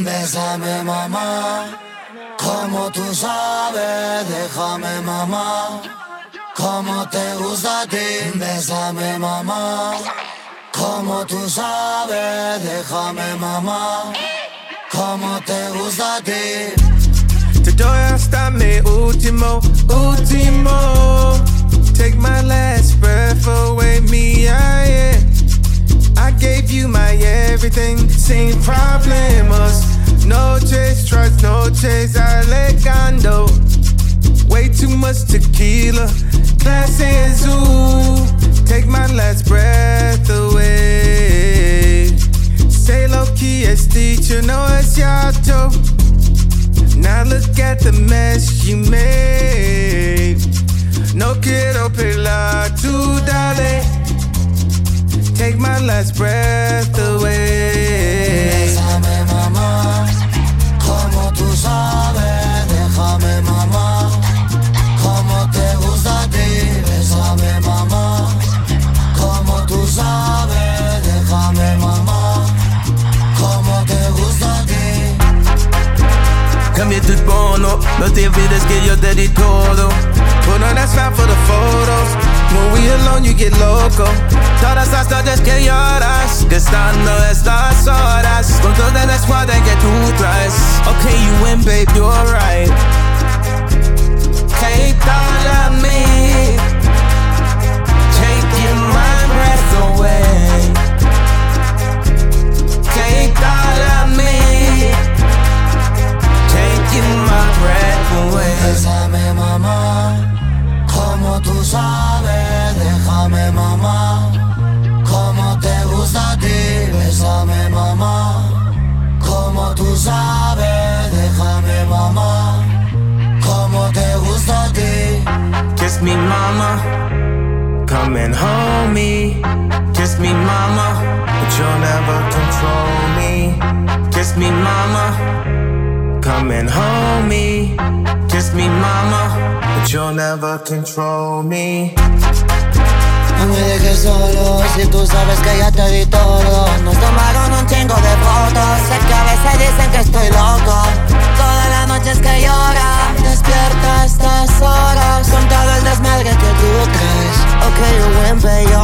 Bésame mamá, como tú sabes, déjame mamá, como te gusta a ti. Bésame mamá, como tú sabes, déjame mamá, como te gusta a ti. Te doy hasta mi último, último. Take my last breath away, me, yeah. I gave you my everything, sin problemas. No chase, trust, no chase, alegando. Way too much tequila, class and zoo. Take my last breath away. Say low key, es dicho, no es cierto. Now look at the mess you made. No quiero pelear tú, dale. Take my last breath away. Bésame mamá, como tú sabes, déjame mamá, como te gusta a ti. Bésame mamá, como tú sabes, déjame mamá, como te gusta a ti. Cambia tu tono, no te olvides que yo te di todo. Put on that smile for the photos. When we alone you get loco. Todas las noches que lloras, gastando estas horas con toda la escuadra que tú traes. Okay, you win, babe, you're right. Take all of me, taking my breath away. Take all of me, taking my breath away. Bésame mamá, como tú sabes, déjame mamá, como te gusta a ti. Bésame mamá, como tú sabes, déjame mamá, como te gusta a ti. Kiss me mama, come and hold me. Kiss me mama, but you'll never control me. Kiss me mama, come and hold me. Kiss me mama, but you'll never control me. No me dejes solo, si tú sabes que ya te di todo. Nos tomaron un chingo de fotos, sé que a veces dicen que estoy loco. Todas las noches que llora, despierta a estas horas, con todo el desmadre que tú traes. Okay, you win, but you're